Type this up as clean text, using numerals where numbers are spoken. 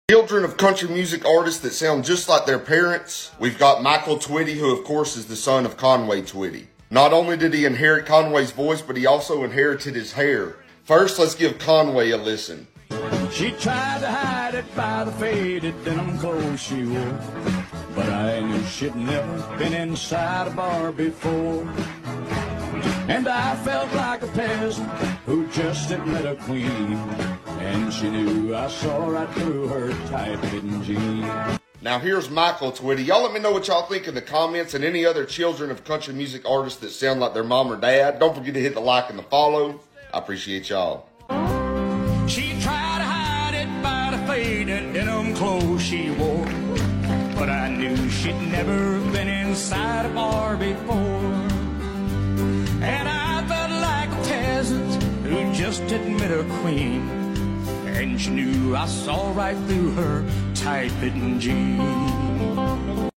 Children of country music artists that sound just like their parents. We've got Michael Twitty, who of course is the son of Conway Twitty. Not only did he inherit Conway's voice, but he also inherited his hair. First, let's give Conway a listen. She tried to hide it by the faded denim clothes she wore, but I knew she'd never been inside a bar before. And I felt like a peasant who just had met a queen, and she knew I saw right through her tight-fitting jeans. Now here's Michael Twitty. Y'all let me know what y'all think in the comments, and any other children of country music artists that sound like their mom or dad. Don't forget to hit the like and the follow. I appreciate y'all. She tried to hide it by the faded denim clothes she wore, but I knew she'd never been inside a bar before. And I felt like a peasant who just had met a queen, and she knew I saw right through her tight-fitting jeans.